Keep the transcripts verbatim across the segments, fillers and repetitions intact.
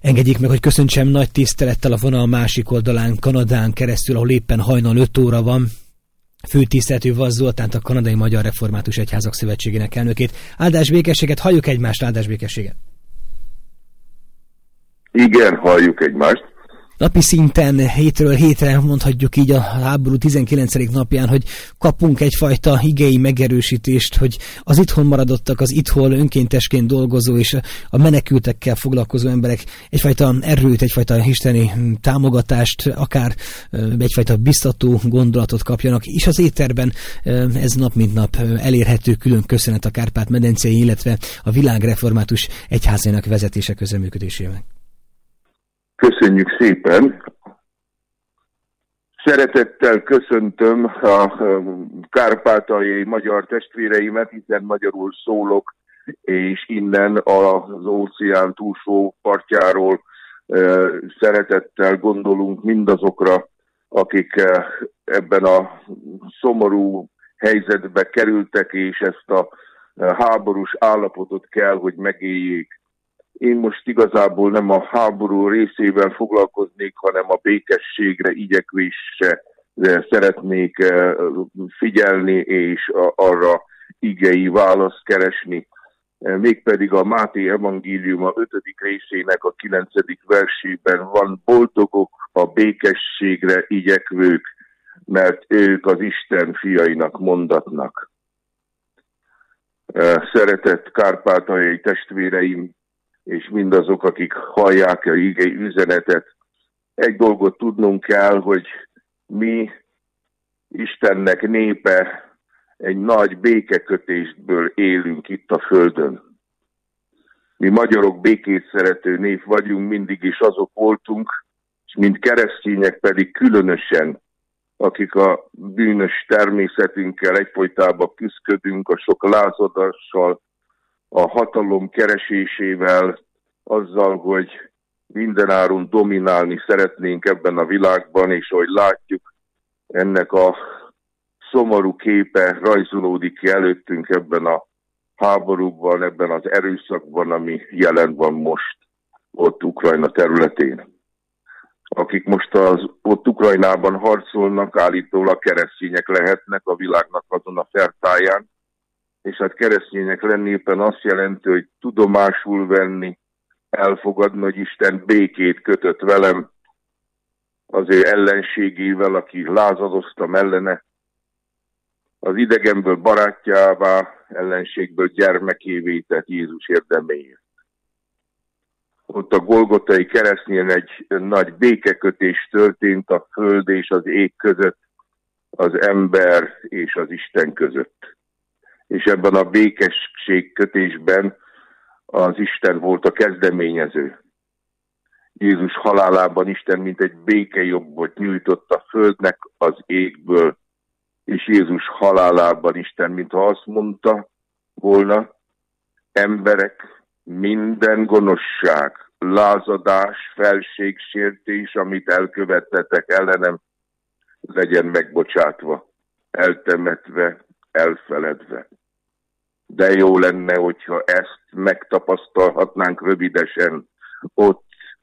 Engedjék meg, hogy köszöntsem nagy tisztelettel a vonal másik oldalán, Kanadán keresztül, ahol éppen hajnal öt óra van, főtiszteletű Vasz Zoltánt, a Kanadai Magyar Református Egyházak Szövetségének elnökét. Áldás békességet, halljuk egymást, áldás békességet. Igen, halljuk egymást. Napi szinten, hétről hétre mondhatjuk így a háború tizenkilencedik napján, hogy kapunk egyfajta igei megerősítést, hogy az itthon maradottak, az itthon önkéntesként dolgozó és a menekültekkel foglalkozó emberek egyfajta erőt, egyfajta isteni támogatást, akár egyfajta biztató gondolatot kapjanak, és az éterben ez nap mint nap elérhető, külön köszönet a Kárpát-medencei, illetve a világ református egyházának vezetése közreműködésével. Köszönjük szépen! Szeretettel köszöntöm a kárpátaljai magyar testvéreimet, hiszen magyarul szólok, és innen az óceán túlsó partjáról szeretettel gondolunk mindazokra, akik ebben a szomorú helyzetbe kerültek, és ezt a háborús állapotot kell, hogy megéljék. Én most igazából nem a háború részével foglalkoznék, hanem a békességre, igyekvésre szeretnék figyelni, és arra igei választ keresni. Mégpedig a Máté evangéliuma ötödik részének a kilencedik versében van: boldogok a békességre igyekvők, mert ők az Isten fiainak mondatnak. Szeretett kárpátaljai testvéreim, és mindazok, akik hallják a igei üzenetet, egy dolgot tudnunk kell, hogy mi, Istennek népe, egy nagy békekötésből élünk itt a Földön. Mi magyarok békét szerető nép vagyunk, mindig is azok voltunk, és mint keresztények pedig különösen, akik a bűnös természetünkkel egyfolytában küszködünk, a sok lázadással, a hatalom keresésével, azzal, hogy mindenáron dominálni szeretnénk ebben a világban, és ahogy látjuk, ennek a szomorú képe rajzolódik ki előttünk ebben a háborúban, ebben az erőszakban, ami jelen van most ott Ukrajna területén. Akik most az, ott Ukrajnában harcolnak, állítólag keresztények lehetnek a világnak azon a fertáján, és hát keresztények lenni éppen azt jelenti, hogy tudomásul venni, elfogadni, hogy Isten békét kötött velem, az ő ellenségével, aki lázadoztam ellene, az idegenből barátjává, ellenségből gyermekévé tett Jézus érdeméért. Ott a Golgotai keresztnél egy nagy békekötés történt a föld és az ég között, az ember és az Isten között. És ebben a békesség kötésben az Isten volt a kezdeményező. Jézus halálában Isten mint egy békejobbot nyújtott a földnek az égből, és Jézus halálában Isten, mintha azt mondta volna: emberek, minden gonoszság, lázadás, felségsértés, amit elkövettetek ellenem, legyen megbocsátva, eltemetve, elfeledve. De jó lenne, hogyha ezt megtapasztalhatnánk rövidesen ott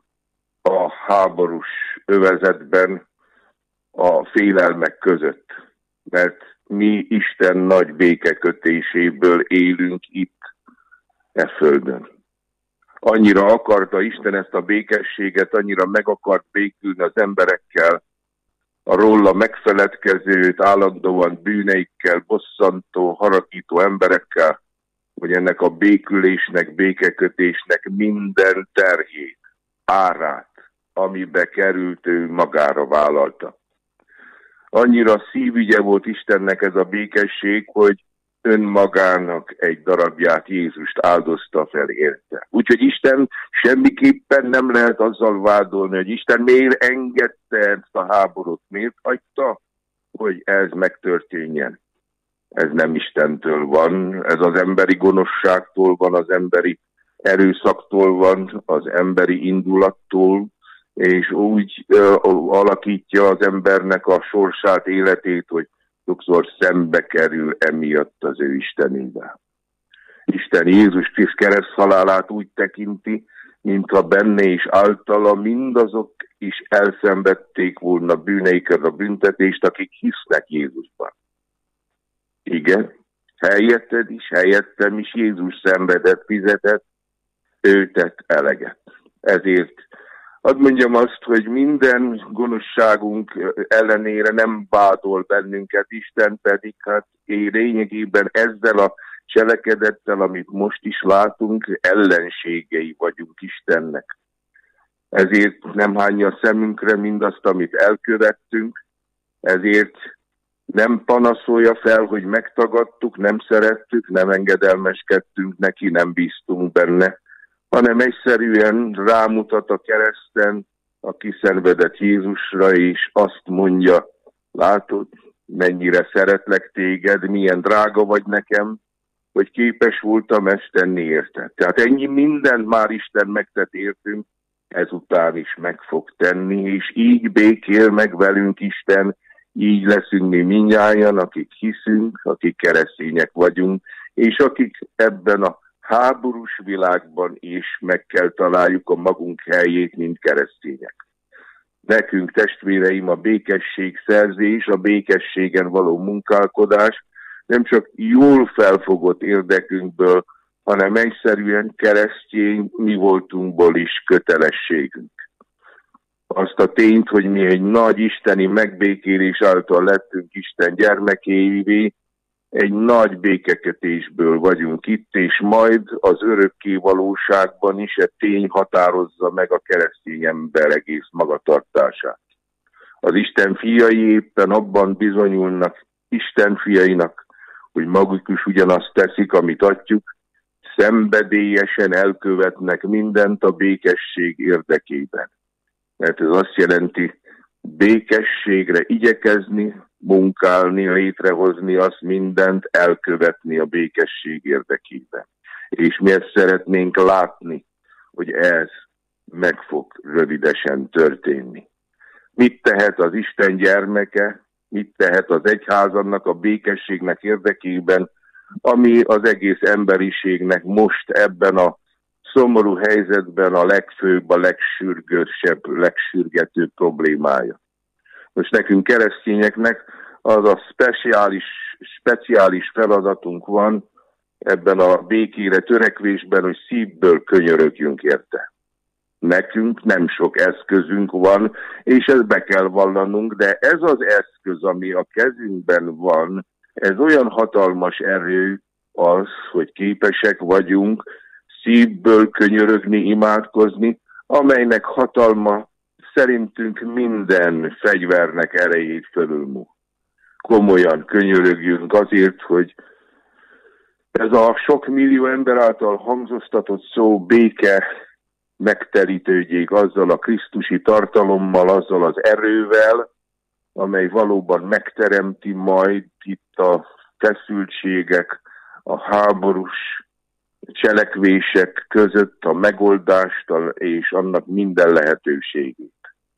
a háborús övezetben, a félelmek között. Mert mi Isten nagy békekötéséből élünk itt, e földön. Annyira akarta Isten ezt a békességet, annyira meg akart békülni az emberekkel, a róla megfeledkezőt, állandóan bűneikkel, bosszantó, haragító emberekkel, hogy ennek a békülésnek, békekötésnek minden terhét, árát, amibe került, ő magára vállalta. Annyira szívügye volt Istennek ez a békesség, hogy önmagának egy darabját, Jézust áldozta fel érte. Úgyhogy Isten semmiképpen nem lehet azzal vádolni, hogy Isten miért engedte ezt a háborút, miért hagyta, hogy ez megtörténjen. Ez nem Istentől van, ez az emberi gonoszságtól van, az emberi erőszaktól van, az emberi indulattól, és úgy uh, alakítja az embernek a sorsát, életét, hogy sokszor szembe kerül emiatt az ő Istenével. Isten Jézus Krisztus kereszthalálát úgy tekinti, mintha benne és általa mindazok is elszenvedték volna bűneikért a büntetést, akik hisznek Jézusban. Igen, helyetted is, helyettem is Jézus szenvedett, fizetett, ő tett eleget. Ezért hadd mondjam azt, hogy minden gonoszságunk ellenére nem vádol bennünket, Isten pedig hát lényegében ezzel a cselekedettel, amit most is látunk, ellenségei vagyunk Istennek. Ezért nem hányja a szemünkre mindazt, amit elkövettünk, ezért nem panaszolja fel, hogy megtagadtuk, nem szerettük, nem engedelmeskedtünk neki, nem bíztunk benne, hanem egyszerűen rámutat a kereszten a kiszenvedett Jézusra, és azt mondja, látod, mennyire szeretlek téged, milyen drága vagy nekem, hogy képes voltam ezt tenni érted. Tehát ennyi mindent már Isten megtett értünk, ezután is meg fog tenni, és így békél meg velünk Isten, így leszünk mi mindnyájan, akik hiszünk, akik keresztények vagyunk, és akik ebben a háborús világban is meg kell találjuk a magunk helyét, mint keresztények. Nekünk, testvéreim, a békesség szerzés, a békességen való munkálkodás nem csak jól felfogott érdekünkből, hanem egyszerűen keresztény mi voltunkból is kötelességünk. Azt a tényt, hogy mi egy nagy isteni megbékélés által lettünk Isten gyermekévé, egy nagy békekötésből vagyunk itt, és majd az örökké valóságban is egy tény határozza meg a keresztény ember egész magatartását. Az Isten fiai éppen abban bizonyulnak Isten fiainak, hogy maguk is ugyanazt teszik, amit adjuk, szenvedélyesen elkövetnek mindent a békesség érdekében. Mert ez azt jelenti, békességre igyekezni, munkálni, létrehozni azt mindent, elkövetni a békesség érdekében. És mi ezt szeretnénk látni, hogy ez meg fog rövidesen történni. Mit tehet az Isten gyermeke, mit tehet az egyház annak a békességnek érdekében, ami az egész emberiségnek most ebben a szomorú helyzetben a legfőbb, a legsürgősebb, legsürgetőbb problémája. Most nekünk keresztényeknek az a speciális, speciális feladatunk van ebben a békére törekvésben, hogy szívből könyörögjünk érte. Nekünk nem sok eszközünk van, és ezt be kell vallanunk, de ez az eszköz, ami a kezünkben van, ez olyan hatalmas erő az, hogy képesek vagyunk szívből könyörögni, imádkozni, amelynek hatalma szerintünk minden fegyvernek erejét fölülmúl. Komolyan könyörögjünk azért, hogy ez a sok millió ember által hangoztatott szó béke megterítődjék azzal a krisztusi tartalommal, azzal az erővel, amely valóban megteremti majd itt a feszültségek, a háborús cselekvések között a megoldást és annak minden lehetőségét.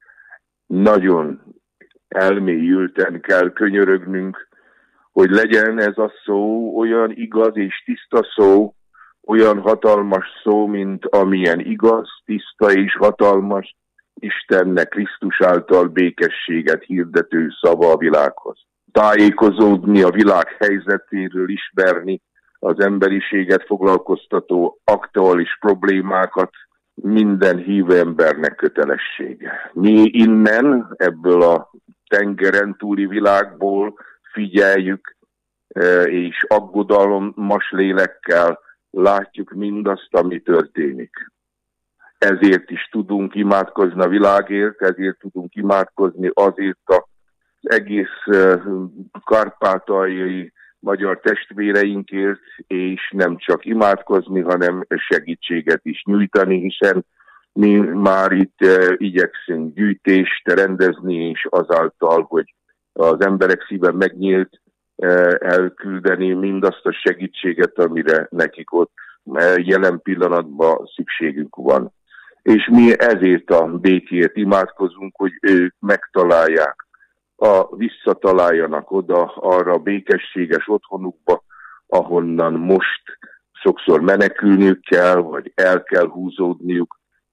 Nagyon elmélyülten kell könyörögnünk, hogy legyen ez a szó olyan igaz és tiszta szó, olyan hatalmas szó, mint amilyen igaz, tiszta és hatalmas Istennek Krisztus által békességet hirdető szava a világhoz. Tájékozódni a világ helyzetéről, ismerni az emberiséget foglalkoztató aktuális problémákat minden hívő embernek kötelessége. Mi innen, ebből a tengeren túli világból figyeljük, és aggodalmas lélekkel látjuk mindazt, ami történik. Ezért is tudunk imádkozni a világért, ezért tudunk imádkozni azért az egész kárpátaljai magyar testvéreinkért, és nem csak imádkozni, hanem segítséget is nyújtani, hiszen mi már itt igyekszünk gyűjtést rendezni, és azáltal, hogy az emberek szíve megnyílt, elküldeni mindazt a segítséget, amire nekik ott jelen pillanatban szükségünk van. És mi ezért a békért imádkozunk, hogy ők megtalálják, a, visszataláljanak oda arra a békességes otthonukba, ahonnan most sokszor menekülniük kell, vagy el kell húzódniuk,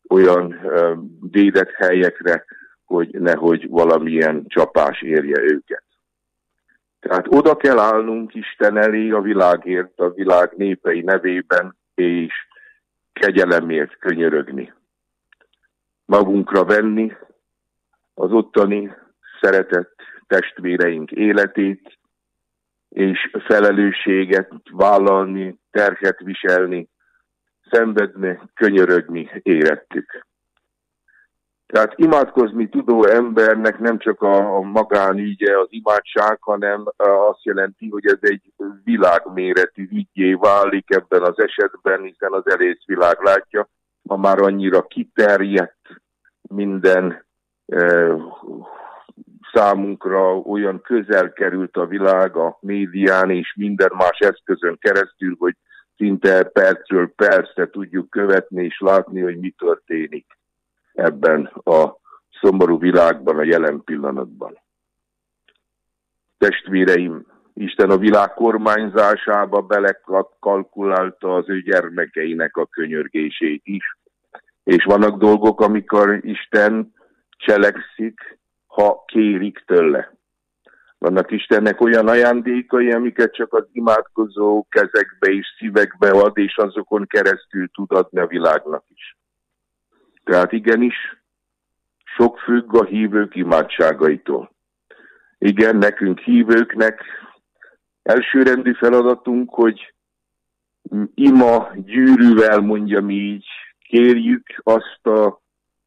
olyan védett helyekre, hogy nehogy valamilyen csapás érje őket. Tehát oda kell állnunk Isten elé a világért, a világ népei nevében, és kegyelemért könyörögni. Magunkra venni az ottani szeretett testvéreink életét, és felelősséget vállalni, terhet viselni, szenvedni, könyörögni érettük. Tehát imádkozni tudó embernek nem csak a, a magánügye, az imádság, hanem azt jelenti, hogy ez egy világméretű ügyé válik ebben az esetben, hiszen az egész világ látja, ma már annyira kiterjedt minden e, számunkra, olyan közel került a világ a médián és minden más eszközön keresztül, hogy szinte percről percre tudjuk követni és látni, hogy mi történik ebben a szomorú világban, a jelen pillanatban. Testvéreim, Isten a világ kormányzásába belekalkulálta az ő gyermekeinek a könyörgését is. És vannak dolgok, amikor Isten cselekszik, ha kérik tőle. Vannak Istennek olyan ajándékai, amiket csak az imádkozó kezekbe és szívekbe ad, és azokon keresztül tud adni a világnak is. Tehát igenis, sok függ a hívők imádságaitól. Igen, nekünk hívőknek elsőrendű feladatunk, hogy ima gyűrűvel, mondjam így, kérjük azt a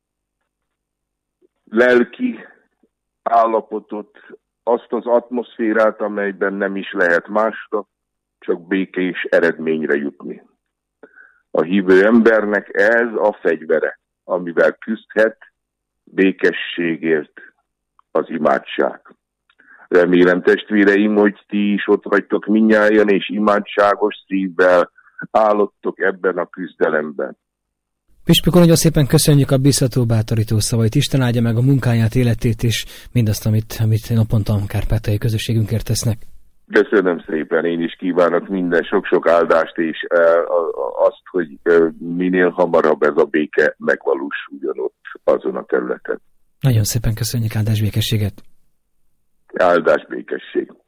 lelki állapotot, azt az atmoszférát, amelyben nem is lehet másra, csak békés eredményre jutni. A hívő embernek ez a fegyvere, amivel küzdhet békességért az imádság. Remélem, testvéreim, hogy ti is ott vagytok mindnyájan, és imádságos szívvel állottok ebben a küzdelemben. Püspök úr, nagyon szépen köszönjük a biztató, bátorító szavait. Isten áldja meg a munkáját, életét, és mindazt, amit, amit naponta a kárpátaljai közösségünkért tesznek. Köszönöm szépen, én is kívánok minden sok-sok áldást, és e, azt, hogy e, minél hamarabb ez a béke megvalósuljon ott azon a területen. Nagyon szépen köszönjük, áldás békességet! Áldás békesség!